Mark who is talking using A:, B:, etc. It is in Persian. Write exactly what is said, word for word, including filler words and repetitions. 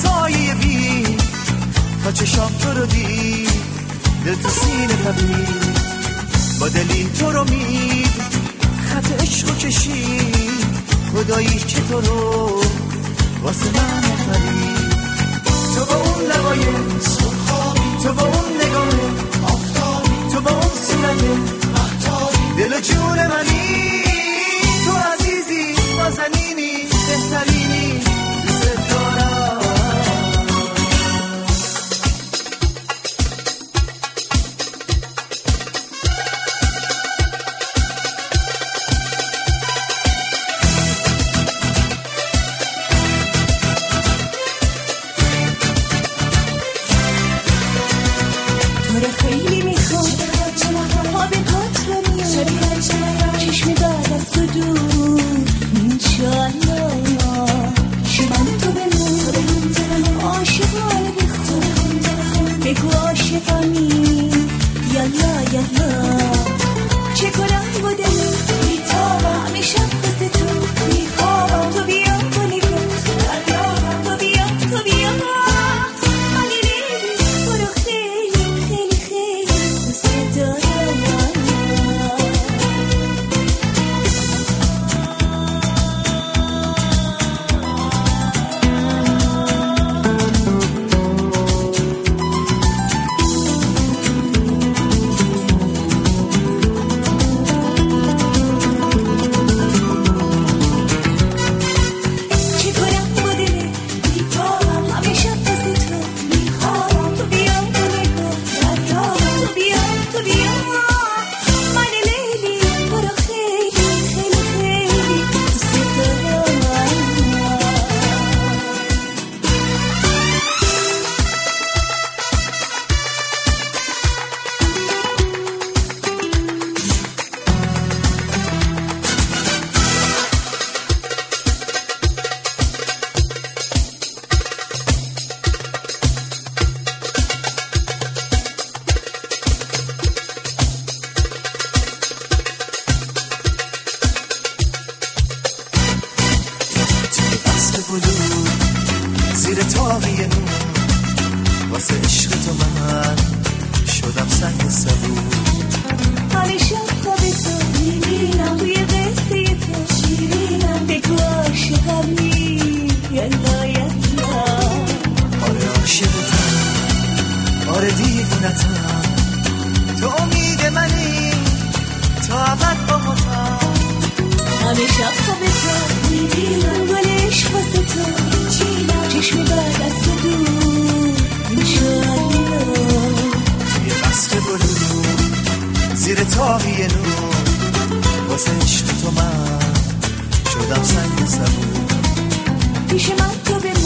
A: سایه بی تا چشام تو رو دید دل تو سینه تبید با دلی تو رو مید خط عشقو کشید خدایی که تو رو واسه من خرید تو با اون لبای سرخابی تو با اون نگاه آفتابی تو با اون صورت مهتابی دل و جون منی تو عزیزی نازنینی بهترینی دوست دارم
B: پیش من تو